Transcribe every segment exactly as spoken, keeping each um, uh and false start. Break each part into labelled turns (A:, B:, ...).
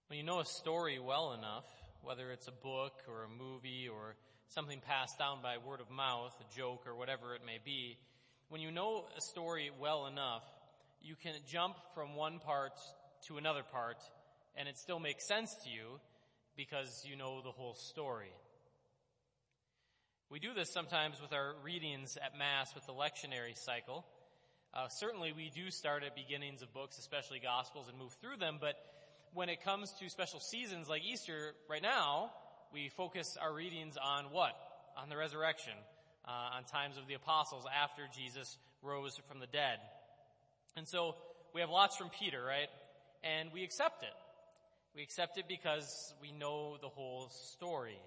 A: When you know a story well enough, whether it's a book or a movie or something passed down by word of mouth, a joke or whatever it may be, when you know a story well enough, you can jump from one part to another part and it still makes sense to you because you know the whole story. We do this sometimes with our readings at Mass with the lectionary cycle. Uh, certainly we do start at beginnings of books, especially Gospels, and move through them, but when it comes to special seasons like Easter, right now, we focus our readings on what? On the resurrection, uh, on times of the apostles after Jesus rose from the dead. And so we have lots from Peter, right? And we accept it. We accept it because we know the whole story.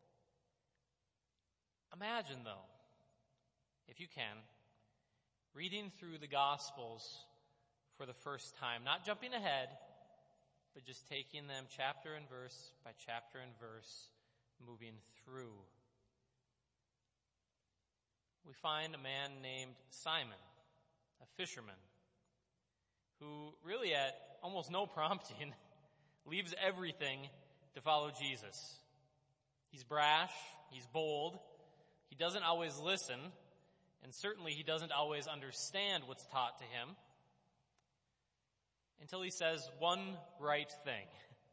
A: Imagine, though, if you can, reading through the Gospels for the first time, not jumping ahead, but just taking them chapter and verse by chapter and verse, moving through. We find a man named Simon, a fisherman, who really at almost no prompting leaves everything to follow Jesus. He's brash, he's bold, he doesn't always listen, and certainly he doesn't always understand what's taught to him, until he says one right thing.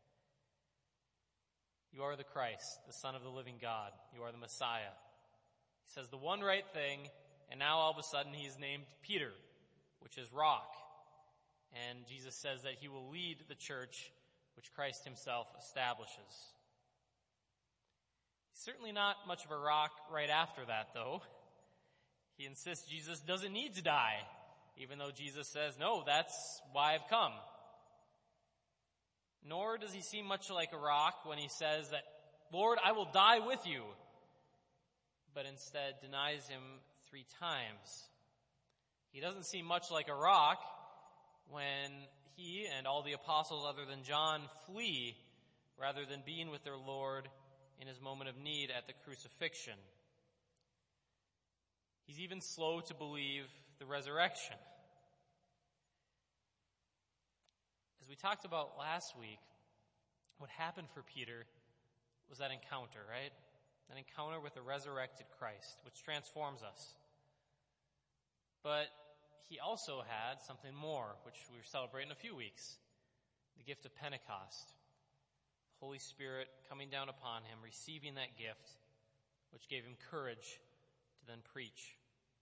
A: You are the Christ, the Son of the living God. You are the Messiah. He says the one right thing, and now all of a sudden he's named Peter, which is rock. And Jesus says that he will lead the church, which Christ himself establishes. He's certainly not much of a rock right after that, though. He insists Jesus doesn't need to die, even though Jesus says, no, that's why I've come. Nor does he seem much like a rock when he says that, Lord, I will die with you, but instead denies him three times. He doesn't seem much like a rock when he and all the apostles other than John flee rather than being with their Lord in his moment of need at the crucifixion. He's even slow to believe the resurrection. As we talked about last week, what happened for Peter was that encounter, right? That encounter with the resurrected Christ, which transforms us. But he also had something more, which we're celebrating in a few weeks, the gift of Pentecost. The Holy Spirit coming down upon him, receiving that gift, which gave him courage to then preach.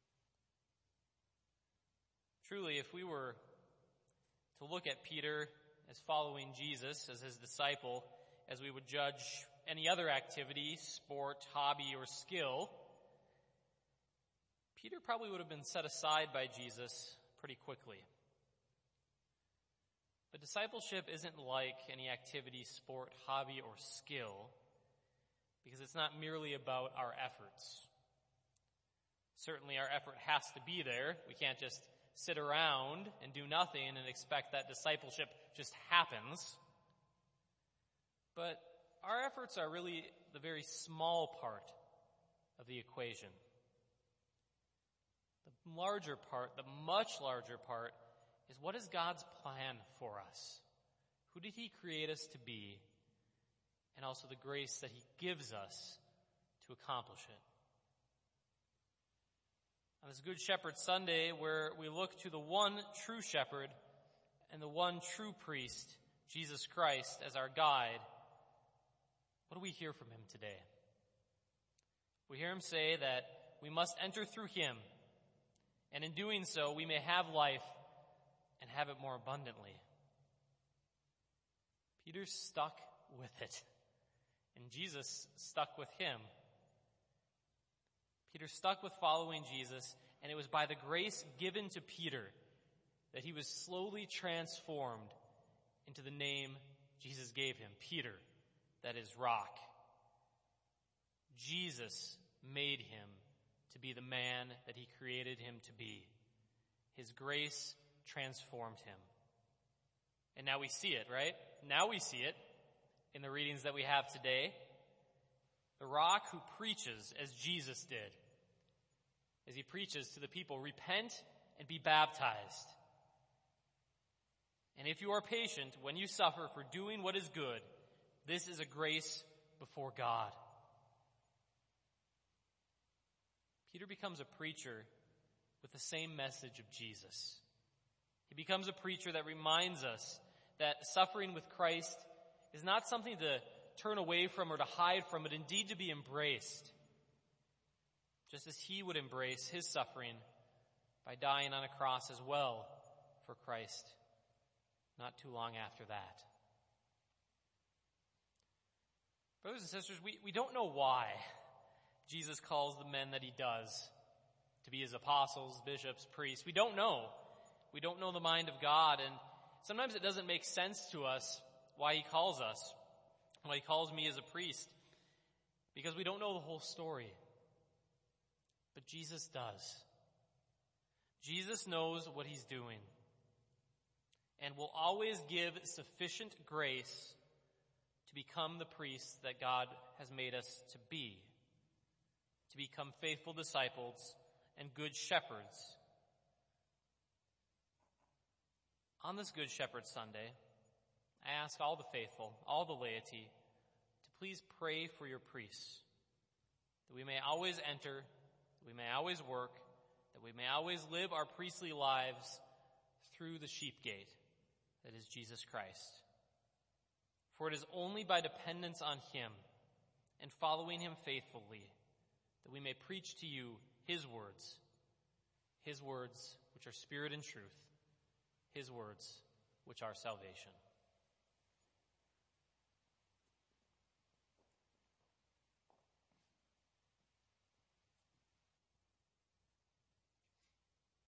A: Truly, if we were to look at Peter as following Jesus, as his disciple, as we would judge any other activity, sport, hobby, or skill, Peter probably would have been set aside by Jesus pretty quickly. But discipleship isn't like any activity, sport, hobby, or skill, because it's not merely about our efforts. Certainly our effort has to be there. We can't just sit around and do nothing and expect that discipleship just happens. But our efforts are really the very small part of the equation. The larger part, the much larger part, is what is God's plan for us? Who did he create us to be? And also the grace that he gives us to accomplish it. On this Good Shepherd Sunday, where we look to the one true shepherd and the one true priest, Jesus Christ, as our guide, what do we hear from him today? We hear him say that we must enter through him, and in doing so, we may have life and have it more abundantly. Peter stuck with it, and Jesus stuck with him. Peter stuck with following Jesus, and it was by the grace given to Peter that he was slowly transformed into the name Jesus gave him, Peter, that is rock. Jesus made him to be the man that he created him to be. His grace transformed him. And now we see it, right? Now we see it in the readings that we have today. The rock who preaches as Jesus did, as he preaches to the people, repent and be baptized. And if you are patient when you suffer for doing what is good, this is a grace before God. Peter becomes a preacher with the same message of Jesus. He becomes a preacher that reminds us that suffering with Christ is not something to turn away from or to hide from, but indeed to be embraced, just as he would embrace his suffering by dying on a cross as well for Christ not too long after that. Brothers and sisters, we, we don't know why Jesus calls the men that he does to be his apostles, bishops, priests. We don't know. We don't know the mind of God, and sometimes it doesn't make sense to us why he calls us, why he calls me as a priest, because we don't know the whole story. But Jesus does. Jesus knows what he's doing and will always give sufficient grace to become the priests that God has made us to be, to become faithful disciples and good shepherds. On this Good Shepherd Sunday, I ask all the faithful, all the laity, to please pray for your priests, that we may always enter, that we may always work, that we may always live our priestly lives through the sheep gate, that is Jesus Christ. For it is only by dependence on him and following him faithfully that we may preach to you his words, his words which are spirit and truth, his words which are salvation.